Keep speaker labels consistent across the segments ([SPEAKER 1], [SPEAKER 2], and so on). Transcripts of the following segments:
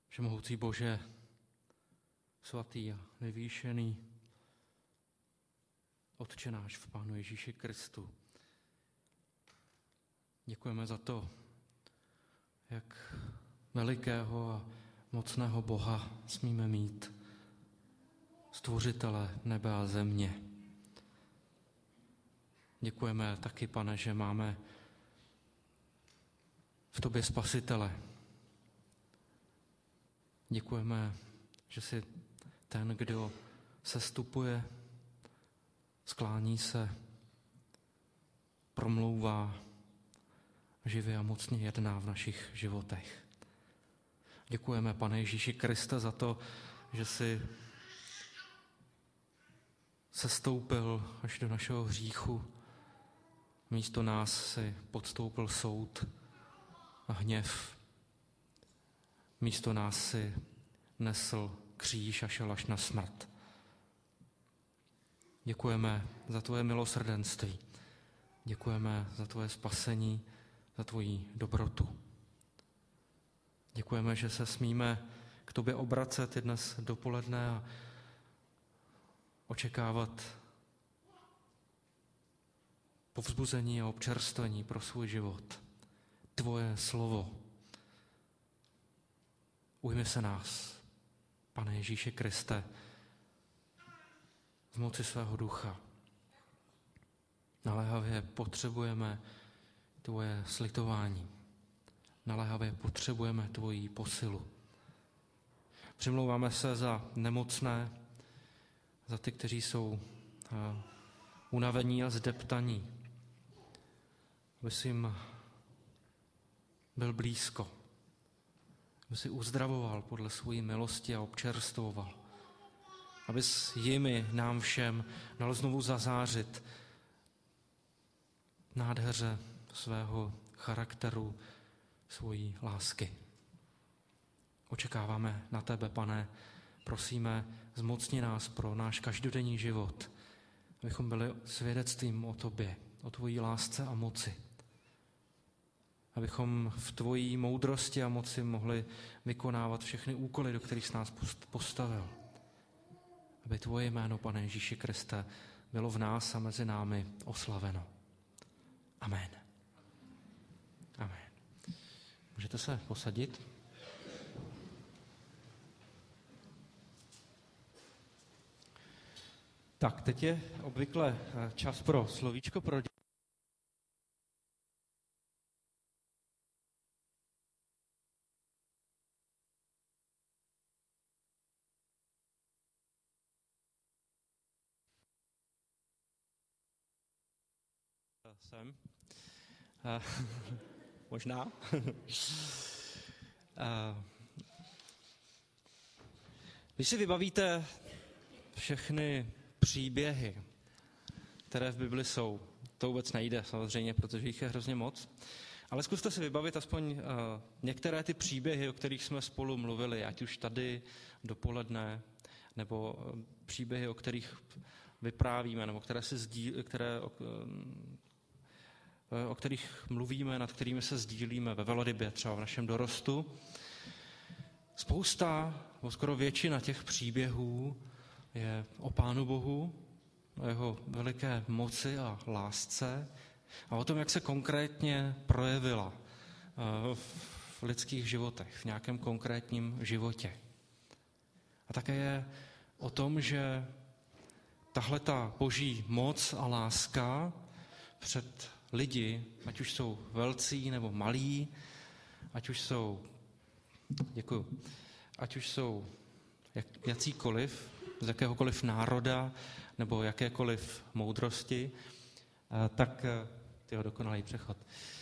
[SPEAKER 1] Všemohoucí Bože, svatý a vyvýšený, Otče náš v Pánu Ježíši Kristu. Děkujeme za to, jak velikého a mocného Boha smíme mít, stvořitele nebe a země. Děkujeme taky, Pane, že máme v tobě Spasitele. Děkujeme, že jsi ten, kdo sestupuje, sklání se, promlouvá, živě a mocně jedná v našich životech. Děkujeme, Pane Ježíši Kriste, za to, že jsi sestoupil až do našeho hříchu. Místo nás si podstoupil soud a hněv. Místo nás si nesl kříž a šel až na smrt. Děkujeme za tvoje milosrdenství. Děkujeme za tvoje spasení, za tvoji dobrotu. Děkujeme, že se smíme k tobě obracet i dnes dopoledne a očekávat povzbuzení a občerstvení pro svůj život. Tvoje slovo. Ujmi se nás, Pane Ježíši Kriste, v moci svého ducha. Naléhavě potřebujeme tvoje slitování. Naléhavě potřebujeme tvoji posilu. Přimlouváme se za nemocné, za ty, kteří jsou unavení a zdeptaní, aby jsi jim byl blízko, aby jsi uzdravoval podle své milosti a občerstvoval, abys jimi, nám všem, dal znovu zazářit nádheře svého charakteru, svojí lásky. Očekáváme na tebe, Pane, prosíme, zmocni nás pro náš každodenní život, abychom byli svědectvím o tobě, o tvojí lásce a moci. Abychom v tvojí moudrosti a moci mohli vykonávat všechny úkoly, do kterých jsi nás postavil. Aby tvoje jméno, Pane Ježíši Kriste, bylo v nás a mezi námi oslaveno. Amen. Amen. Můžete se posadit? Tak, teď je obvykle čas pro slovíčko pro děti. Jsem. Možná. Vy si vybavíte všechny příběhy, které v Bibli jsou. To vůbec nejde samozřejmě, protože jich je hrozně moc. Ale zkuste si vybavit aspoň některé ty příběhy, o kterých jsme spolu mluvili, ať už tady dopoledne, nebo příběhy, o kterých vyprávíme, nebo o kterých mluvíme, nad kterými se sdílíme ve velrybě, třeba v našem dorostu. Spousta, nebo skoro většina těch příběhů je o Pánu Bohu, o jeho veliké moci a lásce a o tom, jak se konkrétně projevila v lidských životech, v nějakém konkrétním životě. A také je o tom, že tahleta boží moc a láska před lidi, ať už jsou velcí nebo malí, ať už jsou jacíkoliv, z jakéhokoliv národa nebo jakékoliv moudrosti, tak dokonalý přechod.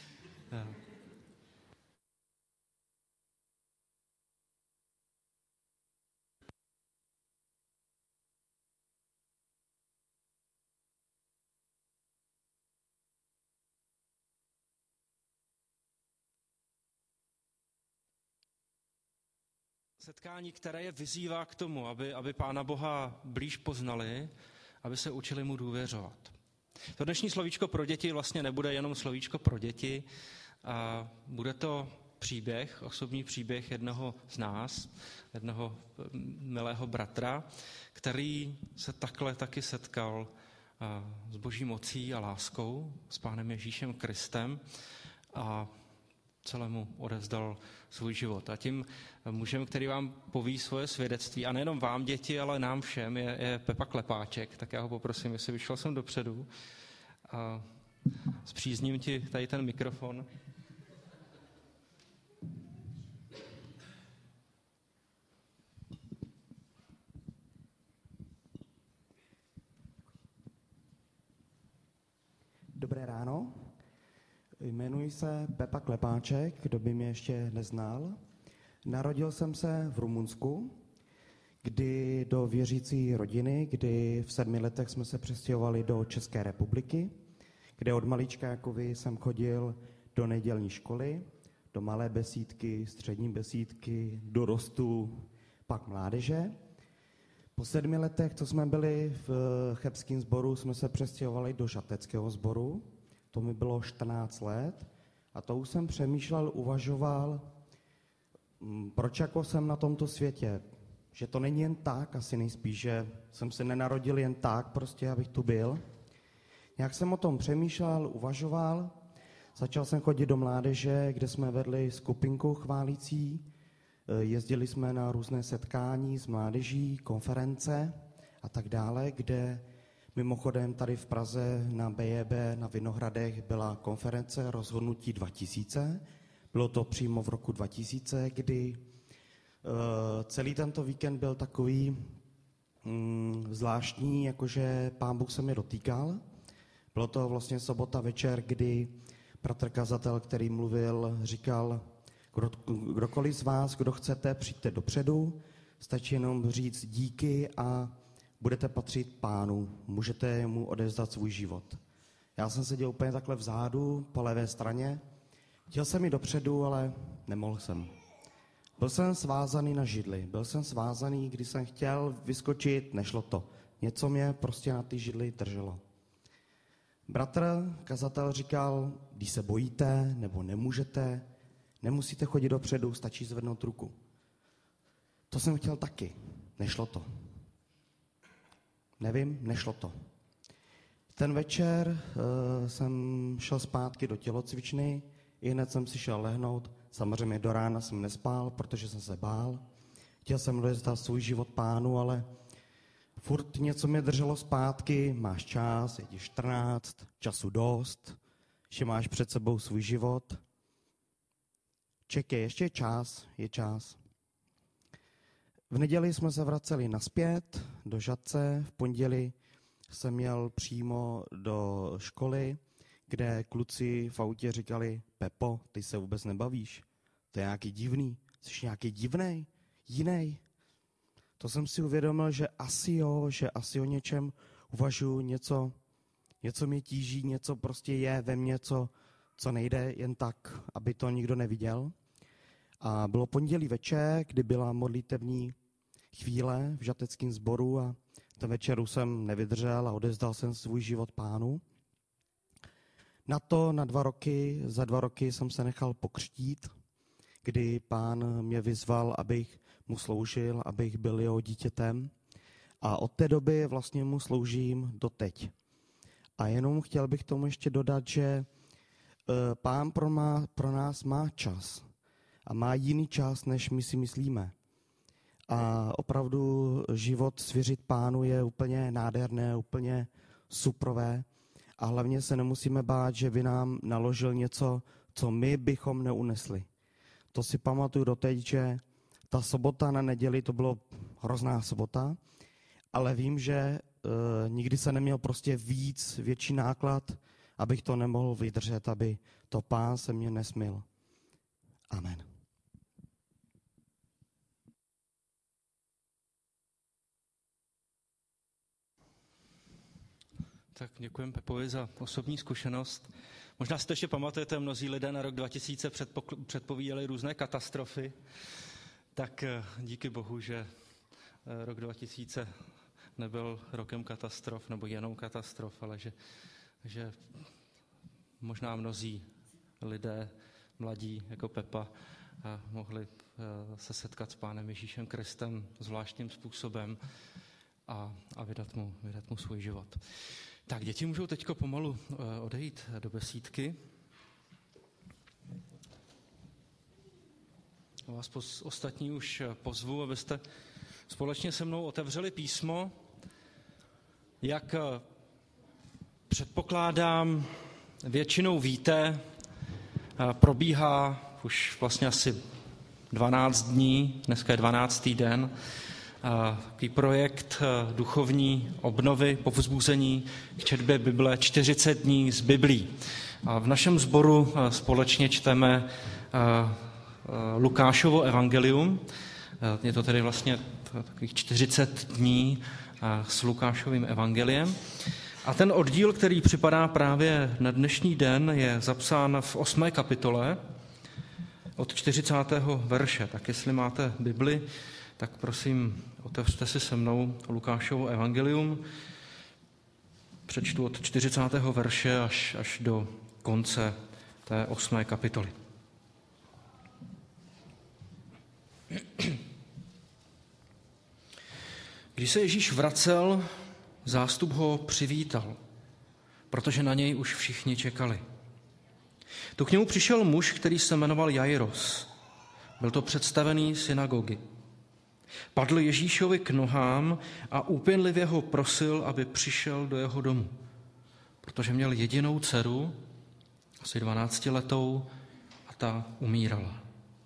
[SPEAKER 1] Setkání, které je vyzývá k tomu, aby Pána Boha blíž poznali, aby se učili mu důvěřovat. To dnešní slovíčko pro děti vlastně nebude jenom slovíčko pro děti, a bude to příběh, osobní příběh jednoho z nás, jednoho milého bratra, který se takhle taky setkal s Boží mocí a láskou, s Pánem Ježíšem Kristem a celému odevzdal svůj život. A tím mužem, který vám poví svoje svědectví, a nejenom vám, děti, ale nám všem, je Pepa Klepáček. Tak já ho poprosím, jestli vyšel jsem dopředu. A zpřízním ti tady ten mikrofon.
[SPEAKER 2] Dobré ráno. Jmenuji se Pepa Klepáček, kdo by mě ještě neznal. Narodil jsem se v Rumunsku, kdy do věřící rodiny, kdy v 7 letech jsme se přestěhovali do České republiky, kde od malička jako vy jsem chodil do nedělní školy, do malé besídky, střední besídky, dorostu, pak mládeže. Po 7 letech, co jsme byli v chebském sboru, jsme se přestěhovali do žateckého sboru. To mi bylo 14 let a to už jsem přemýšlel, uvažoval, proč jako jsem na tomto světě. Že to není jen tak, asi nejspíš, že jsem se nenarodil jen tak, prostě abych tu byl. Jak jsem o tom přemýšlel, uvažoval, začal jsem chodit do mládeže, kde jsme vedli skupinku chválící, jezdili jsme na různé setkání s mládeží, konference a tak dále, kde mimochodem tady v Praze na BJB na Vinohradech byla konference Rozhodnutí 2000. Bylo to přímo v roku 2000, kdy celý tento víkend byl takový zvláštní, jakože Pán Bůh se mě dotýkal. Bylo to vlastně sobota večer, kdy bratr kazatel, který mluvil, říkal, kdokoliv z vás, kdo chcete, přijďte dopředu, stačí jenom říct díky a budete patřit Pánu, můžete mu odevzdat svůj život. Já jsem seděl úplně takhle vzadu, po levé straně, chtěl jsem jít dopředu, ale nemohl jsem. Byl jsem svázaný na židli, byl jsem svázaný, když jsem chtěl vyskočit, nešlo to. Něco mě prostě na ty židli drželo. Bratr kazatel říkal, když se bojíte nebo nemůžete, nemusíte chodit dopředu, stačí zvednout ruku. To jsem chtěl taky, nešlo to. Nevím, nešlo to. Ten večer jsem šel zpátky do tělocvičny, i hned jsem si šel lehnout. Samozřejmě do rána jsem nespál, protože jsem se bál. Chtěl jsem odevzdat svůj život Pánu, ale furt něco mě drželo zpátky. Máš čas, je ti 14, času dost, že máš před sebou svůj život. Čekej, ještě je čas. V neděli jsme se vraceli nazpět do Žatce, v pondělí jsem měl přímo do školy, kde kluci v autě říkali, Pepo, ty se vůbec nebavíš, to je nějaký divný, jsi nějaký divnej, jiný. To jsem si uvědomil, že asi o něčem uvažuji, něco mě tíží, něco prostě je ve mně, co nejde jen tak, aby to nikdo neviděl. A bylo pondělí večer, kdy byla modlitevní chvíle v žateckém sboru a ten večeru jsem nevydržel a odevzdal jsem svůj život Pánu. Za 2 roky jsem se nechal pokřtít, kdy Pán mě vyzval, abych mu sloužil, abych byl jeho dítětem. A od té doby vlastně mu sloužím doteď. A jenom chtěl bych tomu ještě dodat, že Pán pro nás má čas. A má jiný čas, než my si myslíme. A opravdu život svěřit Pánu je úplně nádherné, úplně suprové. A hlavně se nemusíme bát, že by nám naložil něco, co my bychom neunesli. To si pamatuju doteď, že ta sobota na neděli, to bylo hrozná sobota, ale vím, že nikdy se neměl prostě větší náklad, abych to nemohl vydržet, aby to Pán se mě nesmil. Amen.
[SPEAKER 1] Tak děkujeme Pepovi za osobní zkušenost. Možná si to ještě pamatujete, mnozí lidé na rok 2000 předpovídali různé katastrofy. Tak díky Bohu, že rok 2000 nebyl rokem katastrof, nebo jenom katastrof, ale že možná mnozí lidé mladí jako Pepa mohli se setkat s Pánem Ježíšem Kristem zvláštním způsobem a vydat mu svůj život. Tak, děti můžou teď pomalu odejít do besídky. Vás ostatní už pozvu, abyste společně se mnou otevřeli písmo. Jak předpokládám, většinou víte, probíhá už vlastně asi 12 dní, dneska je 12. den, takový projekt duchovní obnovy, povzbuzení k četbě Bible 40 dní z Biblí. A v našem sboru společně čteme Lukášovo evangelium. Je to tedy vlastně takových 40 dní s Lukášovým evangeliem. A ten oddíl, který připadá právě na dnešní den, je zapsán v 8. kapitole od 40. verše. Tak jestli máte Bibli, tak prosím, otevřte si se mnou Lukášovo evangelium. Přečtu od 40. verše až do konce té 8. kapitoly. Když se Ježíš vracel, zástup ho přivítal, protože na něj už všichni čekali. Tu k němu přišel muž, který se jmenoval Jairos. Byl to představený synagogy. Padl Ježíšovi k nohám a úpěnlivě ho prosil, aby přišel do jeho domu, protože měl jedinou dceru, asi 12letou, a ta umírala.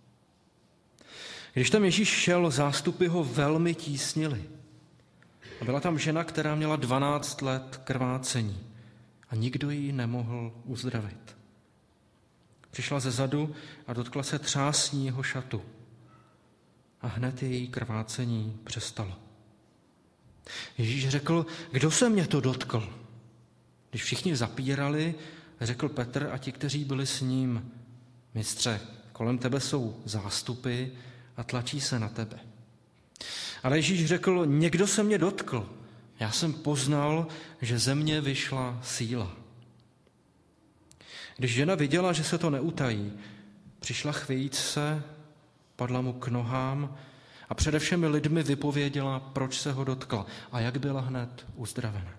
[SPEAKER 1] Když tam Ježíš šel, zástupy ho velmi tísnily. A byla tam žena, která měla 12 let krvácení a nikdo ji nemohl uzdravit. Přišla ze zadu a dotkla se třásní jeho šatu. A hned její krvácení přestalo. Ježíš řekl, kdo se mě to dotkl? Když všichni zapírali, řekl Petr a ti, kteří byli s ním, mistře, kolem tebe jsou zástupy a tlačí se na tebe. Ale Ježíš řekl, někdo se mě dotkl. Já jsem poznal, že ze mě vyšla síla. Když žena viděla, že se to neutají, přišla chvějíc se, padla mu k nohám a přede všemi lidmi vypověděla, proč se ho dotkla a jak byla hned uzdravena.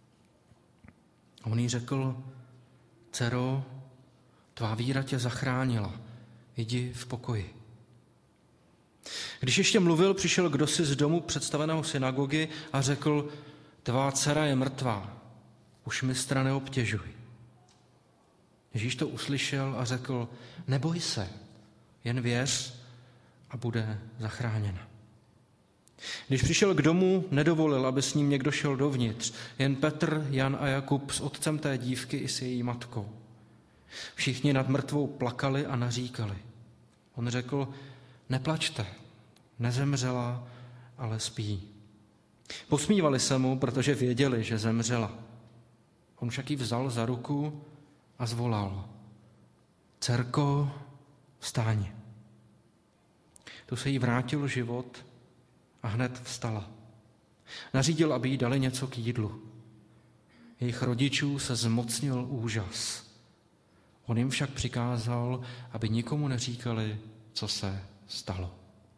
[SPEAKER 1] A on jí řekl, dcero, tvá víra tě zachránila, jdi v pokoji. Když ještě mluvil, přišel kdosi z domu představeného synagogy a řekl, tvá dcera je mrtvá, už mistra neobtěžuj. Ježíš to uslyšel a řekl, neboj se, jen věř a bude zachráněna. Když přišel k domu, nedovolil, aby s ním někdo šel dovnitř, jen Petr, Jan a Jakub s otcem té dívky i s její matkou. Všichni nad mrtvou plakali a naříkali. On řekl, neplačte, nezemřela, ale spí. Posmívali se mu, protože věděli, že zemřela. On však ji vzal za ruku a zvolal, dcerko, vstáň. Tu se jí vrátil život a hned vstala. Nařídil, aby jí dali něco k jídlu. Jejich rodičů se zmocnil úžas. On jim však přikázal, aby nikomu neříkali, co se stalo.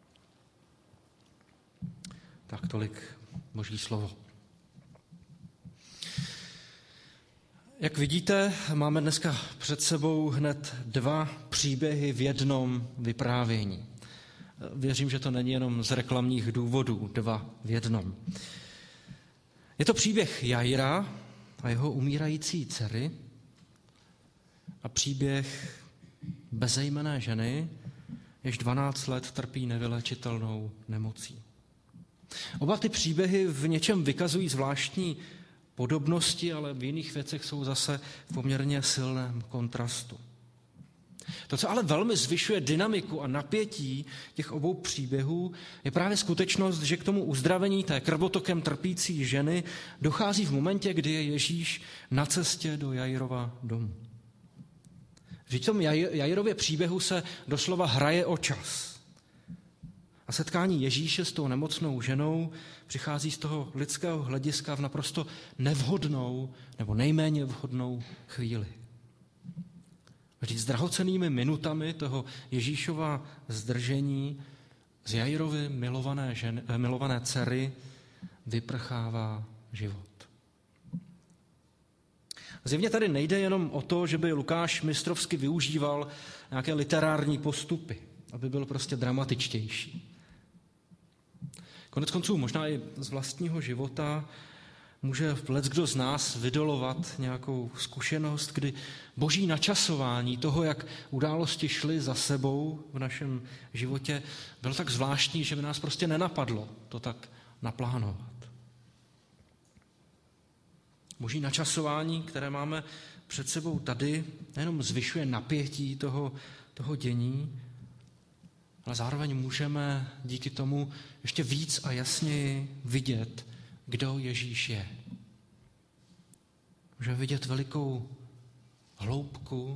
[SPEAKER 1] Tak tolik Boží slovo. Jak vidíte, máme dneska před sebou hned 2 příběhy v jednom vyprávění. Věřím, že to není jenom z reklamních důvodů, 2 v jednom. Je to příběh Jaira a jeho umírající dcery a příběh bezejmenné ženy, jež 12 let trpí nevylečitelnou nemocí. Oba ty příběhy v něčem vykazují zvláštní podobnosti, ale v jiných věcech jsou zase v poměrně silném kontrastu. To, co ale velmi zvyšuje dynamiku a napětí těch obou příběhů, je právě skutečnost, že k tomu uzdravení té krvotokem trpící ženy dochází v momentě, kdy je Ježíš na cestě do Jairova domu. V tom Jairově příběhu se doslova hraje o čas. A setkání Ježíše s tou nemocnou ženou přichází z toho lidského hlediska v naprosto nevhodnou nebo nejméně vhodnou chvíli. Vždyť s drahocennými minutami toho Ježíšova zdržení z Jairovy milované dcery vyprchává život. Zjevně tady nejde jenom o to, že by Lukáš mistrovsky využíval nějaké literární postupy, aby byl prostě dramatičtější. Koneckonců možná i z vlastního života může leckdo z nás vydolovat nějakou zkušenost, kdy boží načasování toho, jak události šly za sebou v našem životě, bylo tak zvláštní, že by nás prostě nenapadlo to tak naplánovat. Boží načasování, které máme před sebou tady, nejenom zvyšuje napětí toho dění, ale zároveň můžeme díky tomu ještě víc a jasněji vidět, kdo Ježíš je. Můžeme vidět velikou hloubku,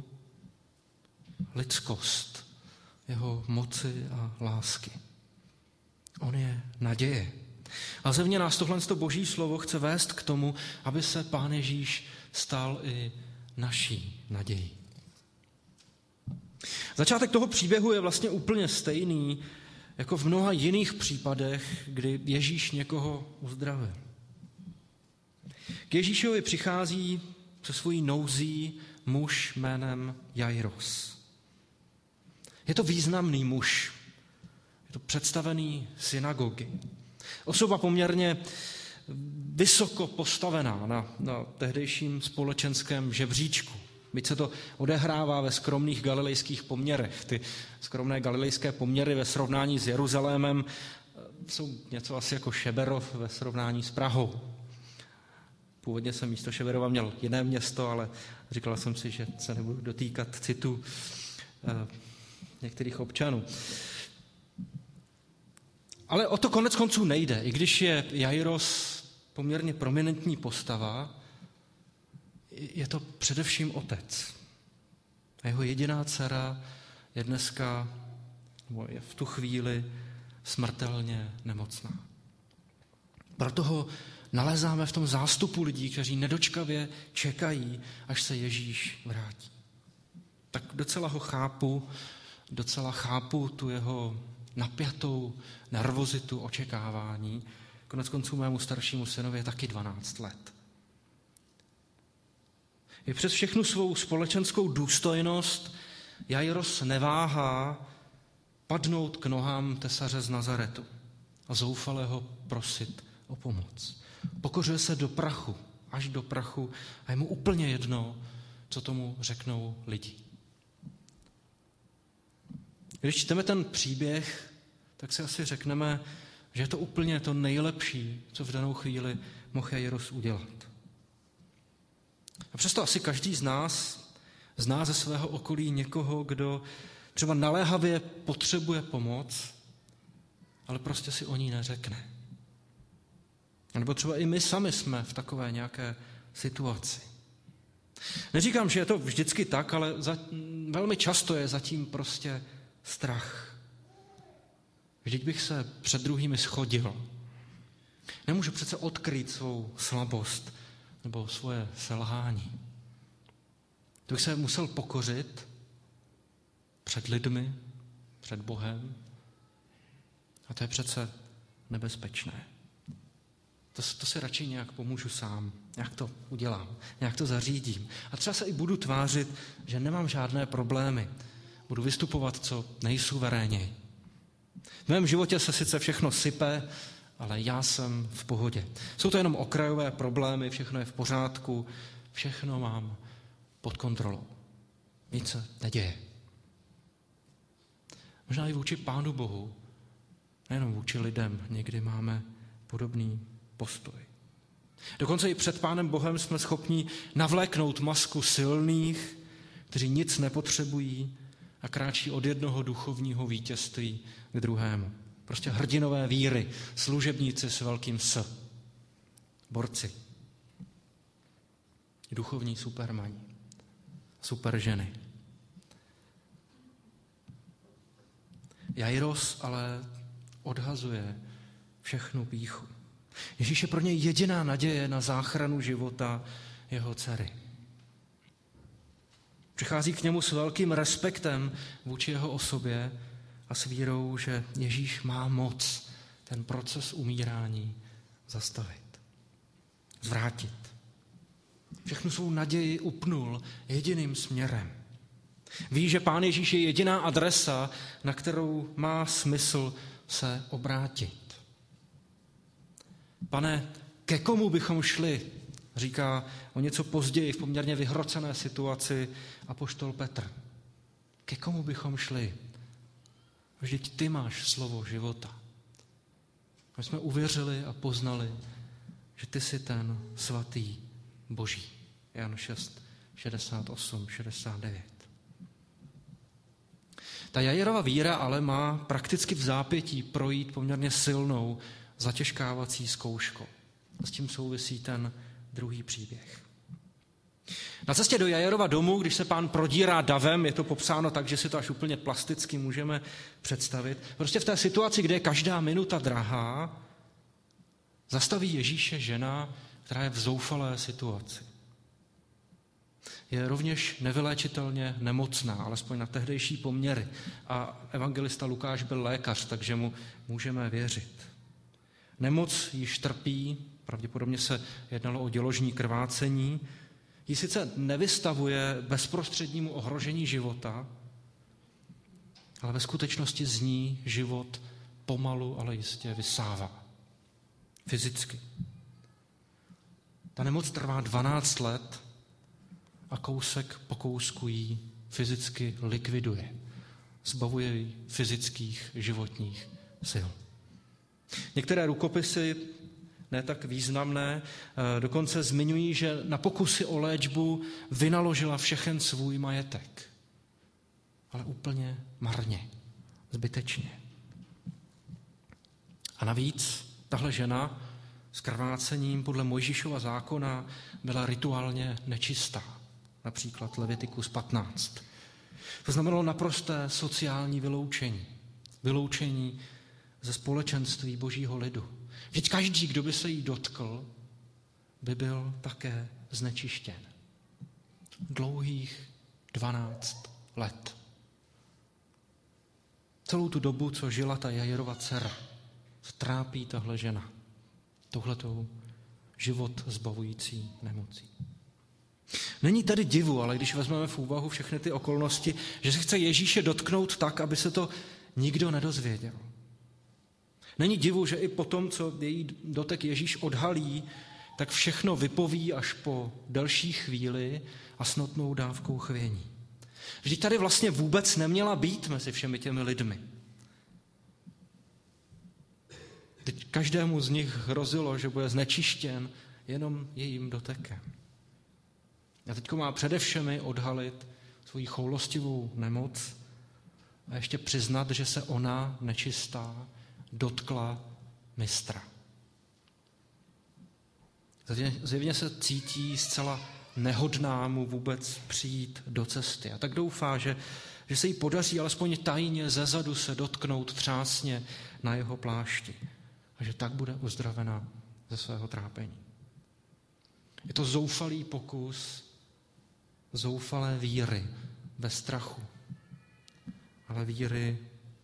[SPEAKER 1] lidskost jeho moci a lásky. On je naděje. A zevně nás tohle boží slovo chce vést k tomu, aby se Pán Ježíš stal i naší nadějí. Začátek toho příběhu je vlastně úplně stejný jako v mnoha jiných případech, kdy Ježíš někoho uzdravil. K Ježíšovi přichází se svojí nouzí muž jménem Jairos. Je to významný muž, je to představený synagogy. Osoba poměrně vysoko postavená na tehdejším společenském žebříčku. Byť se to odehrává ve skromných galilejských poměrech. Ty skromné galilejské poměry ve srovnání s Jeruzalémem jsou něco asi jako Šeberov ve srovnání s Prahou. Původně jsem místo Šeberova měl jiné město, ale říkal jsem si, že se nebudu dotýkat citů některých občanů. Ale o to konec konců nejde. I když je Jairos poměrně prominentní postava, je to především otec. A jeho jediná dcera je dneska, nebo je v tu chvíli smrtelně nemocná. Proto ho nalezáme v tom zástupu lidí, kteří nedočkavě čekají, až se Ježíš vrátí. Tak docela chápu tu jeho napjatou nervozitu, očekávání. Koneckonců mému staršímu synovi je taky 12 let. I přes všechnu svou společenskou důstojnost Jairos neváhá padnout k nohám tesaře z Nazaretu a zoufale ho prosit o pomoc. Pokořuje se do prachu, až do prachu a je mu úplně jedno, co tomu řeknou lidi. Když čteme ten příběh, tak si asi řekneme, že je to úplně to nejlepší, co v danou chvíli mohl Jairos udělat. A přesto asi každý z nás zná ze svého okolí někoho, kdo třeba naléhavě potřebuje pomoc, ale prostě si o ní neřekne. Nebo třeba i my sami jsme v takové nějaké situaci. Neříkám, že je to vždycky tak, ale velmi často je zatím prostě strach. Vždyť bych se před druhými shodil. Nemůžu přece odkrýt svou slabost nebo svoje selhání. To bych se musel pokořit před lidmi, před Bohem. A to je přece nebezpečné. To si radši nějak pomůžu sám, nějak to udělám, nějak to zařídím. A třeba se i budu tvářit, že nemám žádné problémy. Budu vystupovat co nejsuveréněji. V mém životě se sice všechno sype, ale já jsem v pohodě. Jsou to jenom okrajové problémy, všechno je v pořádku, všechno mám pod kontrolou. Nic se neděje. Možná i vůči Pánu Bohu, nejenom vůči lidem, někdy máme podobný postoj. Dokonce i před Pánem Bohem jsme schopni navléknout masku silných, kteří nic nepotřebují a kráčí od jednoho duchovního vítězství k druhému. Prostě hrdinové víry, služebníci s velkým S, borci, duchovní supermani, superženy. Jairos ale odhazuje všechnu pýchu. Ježíš je pro něj jediná naděje na záchranu života jeho dcery. Přichází k němu s velkým respektem vůči jeho osobě a s vírou, že Ježíš má moc ten proces umírání zastavit, zvrátit. Všechnu svou naději upnul jediným směrem. Ví, že Pán Ježíš je jediná adresa, na kterou má smysl se obrátit. Pane, ke komu bychom šli? Říká o něco později v poměrně vyhrocené situaci apoštol Petr. Ke komu bychom šli? Vždyť ty máš slovo života. My jsme uvěřili a poznali, že ty jsi ten svatý Boží. Jan 6, 68, 69. Ta Jairova víra ale má prakticky v zápětí projít poměrně silnou zatěžkávací zkouškou. S tím souvisí ten druhý příběh. Na cestě do Jairova domu, když se Pán prodírá davem, je to popsáno tak, že si to až úplně plasticky můžeme představit. Prostě v té situaci, kde je každá minuta drahá, zastaví Ježíše žena, která je v zoufalé situaci. Je rovněž nevyléčitelně nemocná, alespoň na tehdejší poměry. A evangelista Lukáš byl lékař, takže mu můžeme věřit. Nemoc již trpí, pravděpodobně se jednalo o děložní krvácení, ji sice nevystavuje bezprostřednímu ohrožení života, ale ve skutečnosti z ní život pomalu, ale jistě vysává. Fyzicky. Ta nemoc trvá 12 let a kousek po kousku jí fyzicky likviduje. Zbavuje ji fyzických životních sil. Některé rukopisy, ne tak významné, dokonce zmiňují, že na pokusy o léčbu vynaložila všechen svůj majetek. Ale úplně marně, zbytečně. A navíc tahle žena s krvácením podle Mojžíšova zákona byla rituálně nečistá. Například Levitikus 15. To znamenalo naprosté sociální vyloučení. Vyloučení ze společenství Božího lidu. Vždyť každý, kdo by se jí dotkl, by byl také znečištěn. Dlouhých 12 let. Celou tu dobu, co žila ta Jairova dcera, trápí tahle žena touhletou život zbavující nemocí. Není tady divu, ale když vezmeme v úvahu všechny ty okolnosti, že se chce Ježíše dotknout tak, aby se to nikdo nedozvěděl. Není divu, že i po tom, co její dotek Ježíš odhalí, tak všechno vypoví až po delší chvíli a s notnou dávkou chvění. Vždyť tady vlastně vůbec neměla být mezi všemi těmi lidmi. Teď každému z nich hrozilo, že bude znečištěn jenom jejím dotekem. A teď má především odhalit svoji choulostivou nemoc a ještě přiznat, že se ona, nečistá, dotkla mistra. Zjevně se cítí zcela nehodná mu vůbec přijít do cesty. A tak doufá, že se jí podaří alespoň tajně zezadu se dotknout třásně na jeho plášti. A že tak bude uzdravena ze svého trápení. Je to zoufalý pokus zoufalé víry bez strachu, ale víry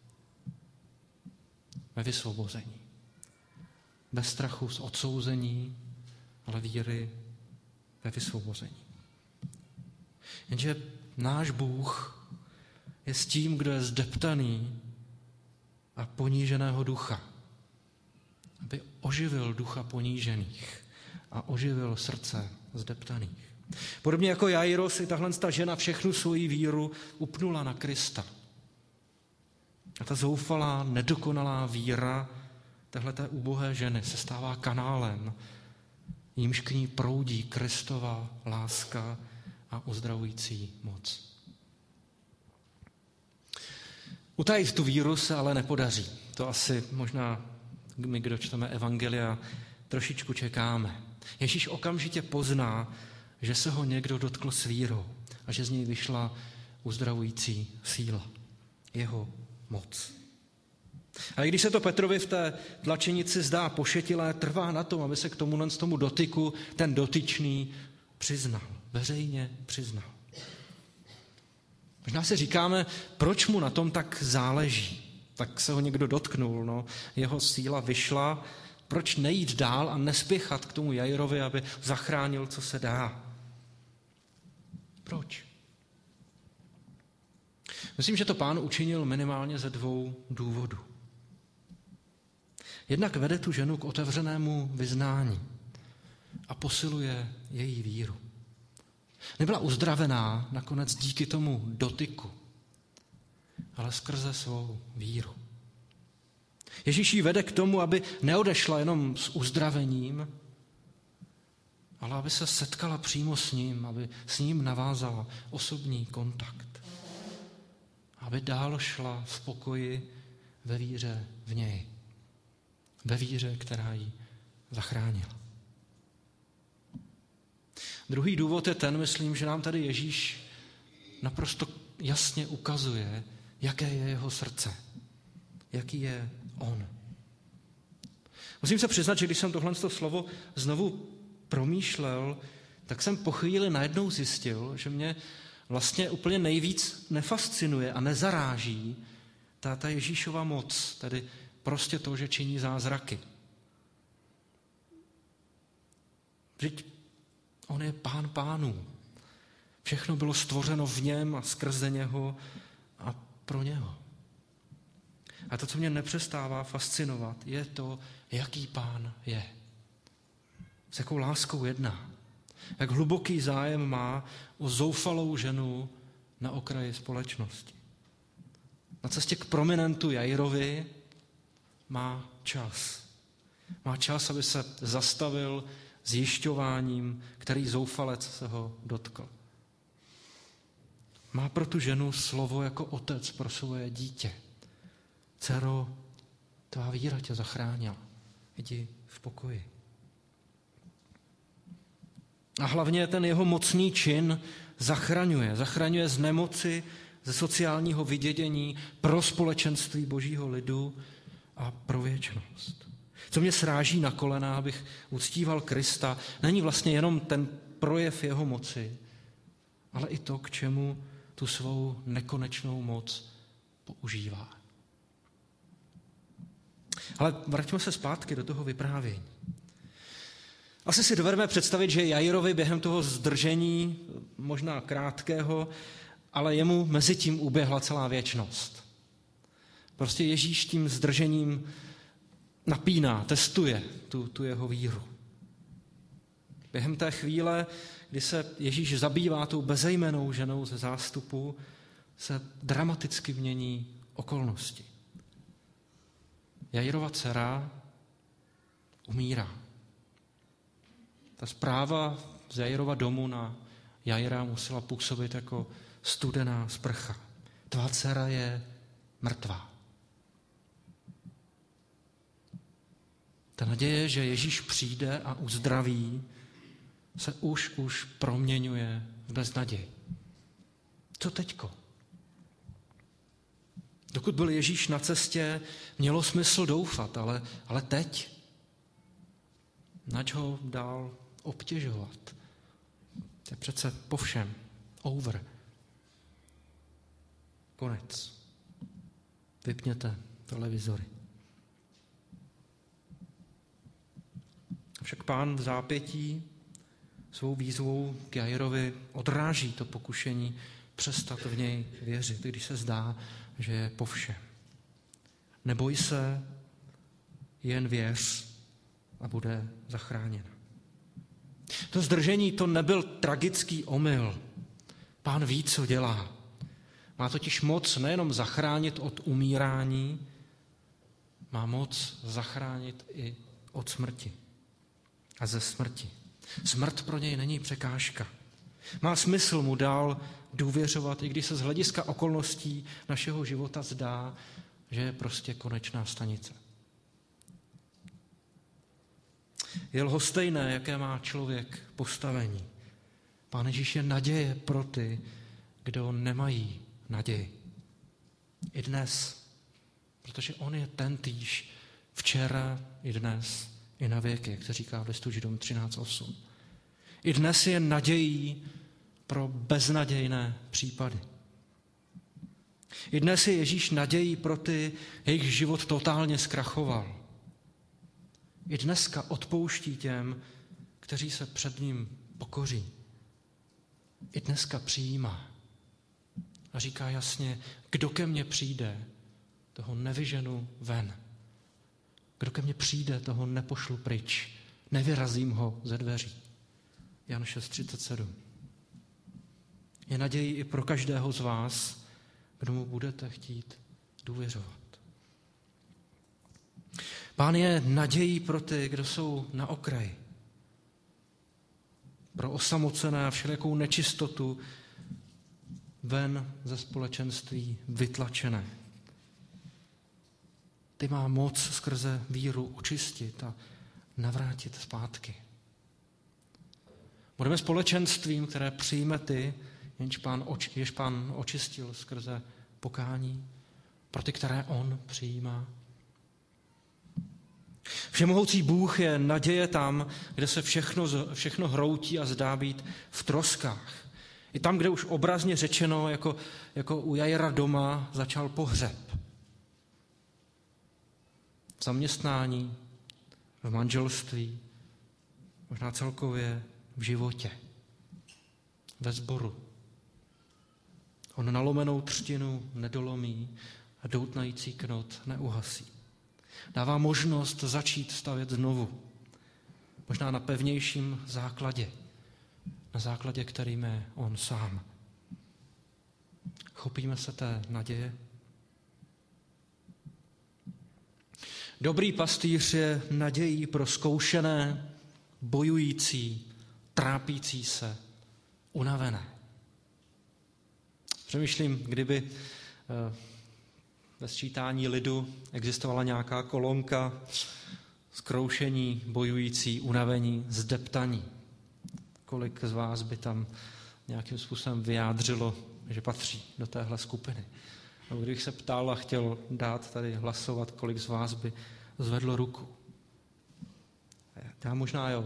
[SPEAKER 1] ve vysvobození. Bez strachu z odsouzení, ale víry ve vysvobození. Jenže náš Bůh je s tím, kdo je zdeptaný a poníženého ducha, aby oživil ducha ponížených a oživil srdce zdeptaných. Podobně jako Jairus, i tahle žena všechnu svoji víru upnula na Krista. A ta zoufalá, nedokonalá víra téhleté ubohé ženy se stává kanálem, jímž k ní proudí Kristova láska a uzdravující moc. Utajit tu víru se ale nepodaří. To asi možná my, kdo čteme evangelia, trošičku čekáme. Ježíš okamžitě pozná, že se ho někdo dotkl s vírou a že z něj vyšla uzdravující síla. Jeho moc. Ale když se to Petrovi v té tlačenici zdá pošetilé, trvá na tom, aby se k tomu dotyku ten dotyčný přiznal. Veřejně přiznal. Možná si říkáme, proč mu na tom tak záleží. Tak se ho někdo dotknul, no. Jeho síla vyšla. Proč nejít dál a nespěchat k tomu Jairovi, aby zachránil, co se dá? Proč? Myslím, že to Pán učinil minimálně ze 2 důvodů. Jednak vede tu ženu k otevřenému vyznání a posiluje její víru. Nebyla uzdravená nakonec díky tomu dotyku, ale skrze svou víru. Ježíš ji vede k tomu, aby neodešla jenom s uzdravením, ale aby se setkala přímo s ním, aby s ním navázala osobní kontakt. Aby dál šla v pokoji ve víře v něj. Ve víře, která ji zachránila. Druhý důvod je ten, myslím, že nám tady Ježíš naprosto jasně ukazuje, jaké je jeho srdce. Jaký je on. Musím se přiznat, že když jsem tohle slovo znovu promýšlel, tak jsem po chvíli najednou zjistil, že mě vlastně úplně nejvíc nefascinuje a nezaráží ta Ježíšova moc, tedy prostě to, že činí zázraky. Vždyť on je Pán pánů. Všechno bylo stvořeno v něm a skrze něho a pro něho. A to, co mě nepřestává fascinovat, je to, jaký Pán je. S jakou láskou jedná. Jak hluboký zájem má o zoufalou ženu na okraji společnosti. Na cestě k prominentu Jairovi má čas. Má čas, aby se zastavil zjišťováním, který zoufalec se ho dotkl. Má pro tu ženu slovo jako otec pro svoje dítě. Dcero, tvá víra tě zachránila. Jdi v pokoji. A hlavně ten jeho mocný čin zachraňuje z nemoci, ze sociálního vydědění pro společenství božího lidu a pro věčnost. Co mě sráží na kolena, abych uctíval Krista, není vlastně jenom ten projev jeho moci, ale i to, k čemu tu svou nekonečnou moc používá. Ale vraťme se zpátky do toho vyprávění. Asi si dovedeme představit, že Jairovi během toho zdržení, možná krátkého, ale jemu mezi tím uběhla celá věčnost. Prostě Ježíš tím zdržením napíná, testuje tu jeho víru. Během té chvíle, kdy se Ježíš zabývá tou bezejmennou ženou ze zástupu, se dramaticky mění okolnosti. Jairova dcera umírá. Ta zpráva z Jairova domu na Jaira musela působit jako studená sprcha. Tvá dcera je mrtvá. Ta naděje, že Ježíš přijde a uzdraví, se už proměňuje v beznaděj. Co teďko? Dokud byl Ježíš na cestě, mělo smysl doufat, ale teď? Nač ho dál obtěžovat? To je přece po všem. Over. Konec. Vypněte televizory. Však Pán v zápětí svou výzvou k Jairovi odráží to pokušení přestat v něj věřit, když se zdá, že je po všem. Neboj se, jen věř a bude zachráněna. To zdržení to nebyl tragický omyl. Pán ví, co dělá. Má totiž moc nejenom zachránit od umírání, má moc zachránit i od smrti a ze smrti. Smrt pro něj není překážka. Má smysl mu dál důvěřovat, i když se z hlediska okolností našeho života zdá, že je prostě konečná stanice. Je lhostejné, jaké má člověk postavení. Pán Ježíš je naděje pro ty, kdo nemají naději. I dnes, protože on je tentýž včera, i dnes, i na věky, jak se říká v listu Židům 13:8. I dnes je nadějí pro beznadějné případy. I dnes je Ježíš nadějí pro ty, jejich život totálně zkrachoval. I dneska odpouští těm, kteří se před ním pokoří. I dneska přijímá. A říká jasně, kdo ke mně přijde, toho nevyženu ven. Kdo ke mně přijde, toho nepošlu pryč. Nevyrazím ho ze dveří. Jan 6:37. Je nadějí i pro každého z vás, kdo mu budete chtít důvěřovat. Pán je nadějí pro ty, kdo jsou na okraji. Pro osamocené a všelijakou nečistotu ven ze společenství vytlačené. Ty má moc skrze víru očistit a navrátit zpátky. Budeme společenstvím, které přijme ty, jež Pán očistil skrze pokání, pro ty, které on přijímá. Všemohoucí Bůh je naděje tam, kde se všechno hroutí a zdá být v troskách. I tam, kde už obrazně řečeno, jako u Jaira doma, začal pohřeb. V zaměstnání, v manželství, možná celkově v životě, ve sboru. On nalomenou třtinu nedolomí a doutnající knot neuhasí. Dává možnost začít stavět znovu. Možná na pevnějším základě. Na základě, kterým je on sám. Chopíme se té naděje. Dobrý pastýř je nadějí pro zkoušené, bojující, trápící se, unavené. Přemýšlím, kdyby ve sčítání lidu existovala nějaká kolonka zkroušení, bojující, unavení, zdeptaní. Kolik z vás by tam nějakým způsobem vyjádřilo, že patří do téhle skupiny? Nebo kdybych se ptal a chtěl dát tady hlasovat, kolik z vás by zvedlo ruku? Já možná jo.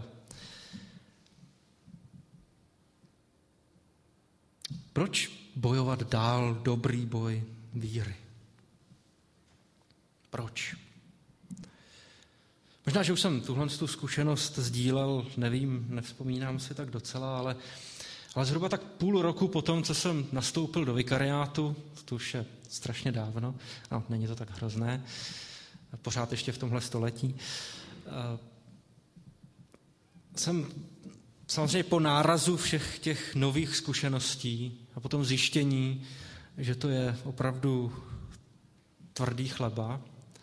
[SPEAKER 1] Proč bojovat dál dobrý boj víry? Proč? Možná, že už jsem tuhle zkušenost sdílel, nevím, nevzpomínám si tak docela, ale zhruba tak půl roku potom, co jsem nastoupil do vikariátu, to už je strašně dávno, no, není to tak hrozné, pořád ještě v tomhle století, jsem samozřejmě po nárazu všech těch nových zkušeností a potom zjištění, že to je opravdu tvrdý chleba,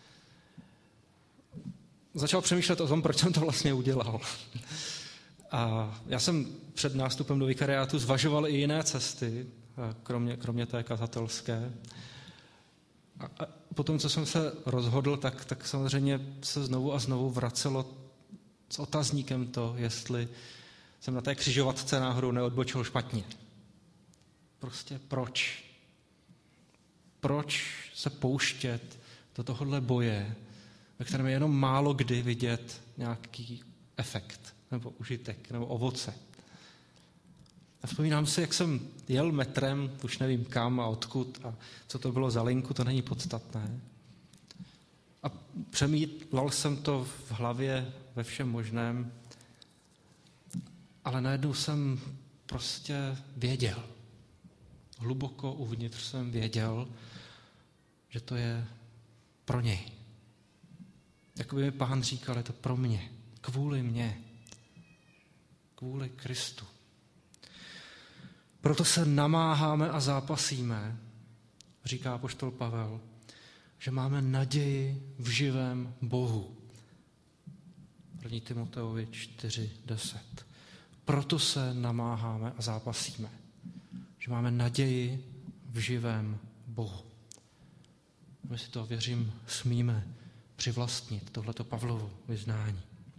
[SPEAKER 1] začal přemýšlet o tom, proč jsem to vlastně udělal. A já jsem před nástupem do vikariátu zvažoval i jiné cesty, kromě té kazatelské. A potom, co jsem se rozhodl, tak samozřejmě se znovu a znovu vracelo s otazníkem to, jestli jsem na té křižovatce náhodou neodbočil špatně. Prostě proč? Proč se pouštět do tohohle boje, ve kterém je jenom málo kdy vidět nějaký efekt, nebo užitek, nebo ovoce. A vzpomínám si, jak jsem jel metrem, už nevím kam a odkud a co to bylo za linku, to není podstatné. A přemýšlel jsem to v hlavě ve všem možném, ale najednou jsem prostě věděl. Hluboko uvnitř jsem věděl, že to je pro něj. Jakoby mi Pán říkal, je to pro mě, kvůli mně, kvůli Kristu. Proto se namáháme a zápasíme, říká apoštol Pavel, že máme naději v živém Bohu. 1. Timoteovi 4:10. Proto se namáháme a zápasíme, že máme naději v živém Bohu. My si to, věřím, smíme přivlastnit, tohleto Pavlovo vyznání.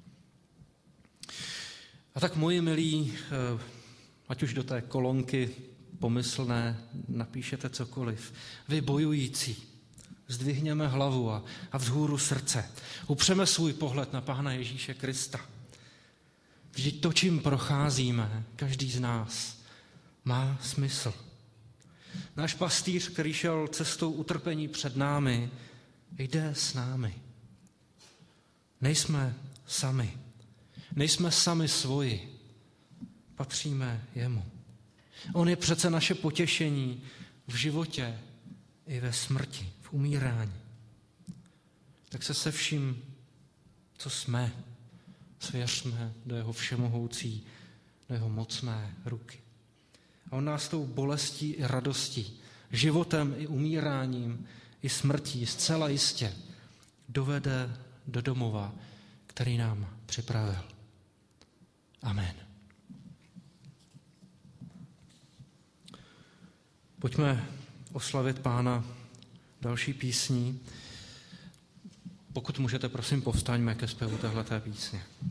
[SPEAKER 1] A tak, moji milí, ať už do té kolonky pomyslné napíšete cokoliv, vy bojující, zdvihněme hlavu a vzhůru srdce. Upřeme svůj pohled na Pána Ježíše Krista. Vždyť to, čím procházíme, každý z nás, má smysl. Náš pastýř, který šel cestou utrpení před námi, jde s námi. Nejsme sami. Nejsme sami svoji. Patříme jemu. On je přece naše potěšení v životě i ve smrti, v umírání. Tak se vším, co jsme, svěřme do jeho všemohoucí, do jeho mocné ruky. A on nás tou bolestí i radostí, životem i umíráním, i smrtí zcela jistě dovede do domova, který nám připravil. Amen. Pojďme oslavit Pána další písní. Pokud můžete, prosím, povstaňme ke zpěvu téhleté písně.